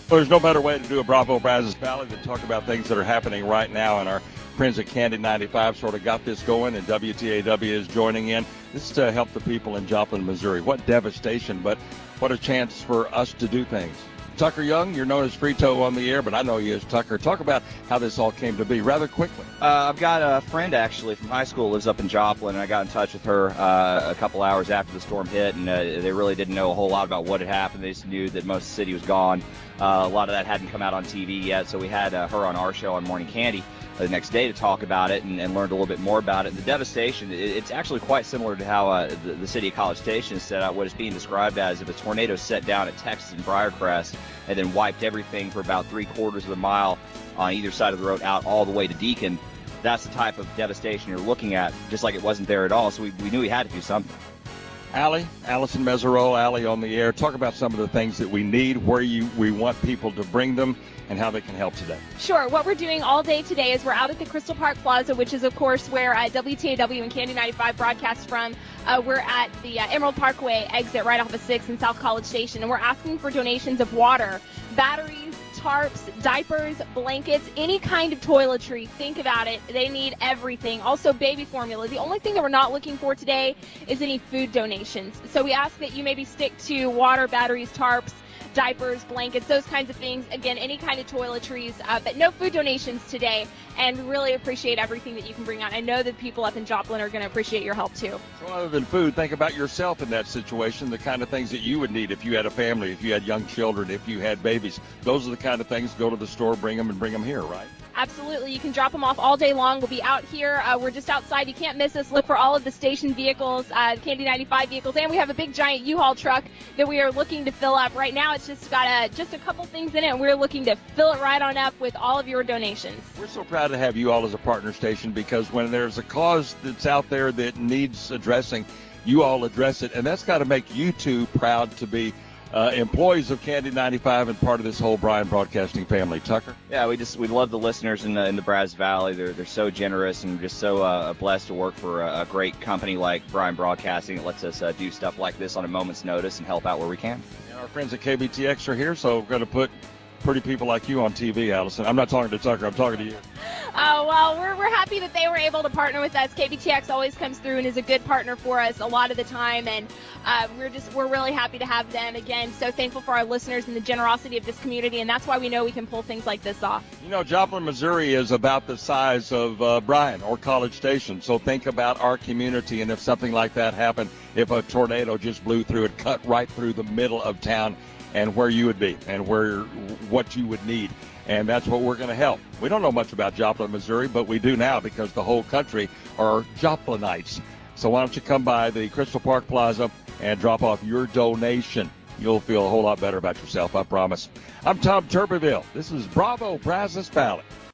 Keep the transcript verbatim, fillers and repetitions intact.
Well, there's no better way to do a Bravo Brazos Valley than talk about things that are happening right now. And our friends at Candy ninety-five sort of got this going, and W T A W is joining in. This is to help the people in Joplin, Missouri. What devastation, but what a chance for us to do things. Tucker Young, you're known as Frito on the air, but I know you as Tucker. Talk about how this all came to be rather quickly. Uh, I've got a friend, actually, from high school, lives up in Joplin, and I got in touch with her uh, a couple hours after the storm hit, and uh, they really didn't know a whole lot about what had happened. They just knew that most of the city was gone. Uh, a lot of that hadn't come out on T V yet, so we had uh, her on our show on Morning Candy the next day to talk about it and, and learned a little bit more about it. And the devastation, it, it's actually quite similar to how uh, the, the city of College Station is set out, what is being described as if a tornado set down at Texas and Briarcrest and then wiped everything for about three quarters of a mile on either side of the road out all the way to Deacon. That's the type of devastation you're looking at, just like it wasn't there at all. So we, we knew we had to do something. Allie, Allison Mesereau, Allie on the air. Talk about some of the things that we need, where you we want people to bring them, and how they can help today. Sure. What we're doing all day today is we're out at the Crystal Park Plaza, which is, of course, where uh, W T A W and Candy ninety-five broadcasts from. Uh, we're at the uh, Emerald Parkway exit right off of six in South College Station, and we're asking for donations of water, batteries, tarps, diapers, blankets, any kind of toiletry. Think about it. They need everything. Also, baby formula. The only thing that we're not looking for today is any food donations. So we ask that you maybe stick to water, batteries, tarps, diapers, blankets, those kinds of things. Again, any kind of toiletries, uh, but no food donations today. And we really appreciate everything that you can bring out. I know that people up in Joplin are going to appreciate your help, too. So other than food, think about yourself in that situation, the kind of things that you would need if you had a family, if you had young children, if you had babies. Those are the kind of things, go to the store, bring them, and bring them here, right? Absolutely. You can drop them off all day long. We'll be out here. Uh, we're just outside. You can't miss us. Look for all of the station vehicles, uh, Candy ninety-five vehicles, and we have a big giant U-Haul truck that we are looking to fill up. Right now, it's just got a, just a couple things in it, and we're looking to fill it right on up with all of your donations. We're so proud to have you all as a partner station, because when there's a cause that's out there that needs addressing, you all address it, and that's got to make you two proud to be Uh, employees of Candy ninety-five and part of this whole Bryan Broadcasting family. Tucker? Yeah, we just we love the listeners in the in the Brazos Valley. They're they're so generous and just so uh, blessed to work for a, a great company like Bryan Broadcasting. It lets us uh, do stuff like this on a moment's notice and help out where we can. And our friends at K B T X are here, so we're going to put pretty people like you on T V, Allison. I'm not talking to Tucker. I'm talking to you. Oh, well, we're we're happy that they were able to partner with us. K B T X always comes through and is a good partner for us a lot of the time, and uh, we're just we're really happy to have them. Again, so thankful for our listeners and the generosity of this community, and that's why we know we can pull things like this off. You know, Joplin, Missouri is about the size of uh, Bryan or College Station, so think about our community, and if something like that happened, if a tornado just blew through it, cut right through the middle of town, and where you would be and where what you would need. And that's what we're going to help. We don't know much about Joplin, Missouri, but we do now because the whole country are Joplinites. So why don't you come by the Crystal Park Plaza and drop off your donation. You'll feel a whole lot better about yourself, I promise. I'm Tom Tuberville. This is Bravo Brazos Valley.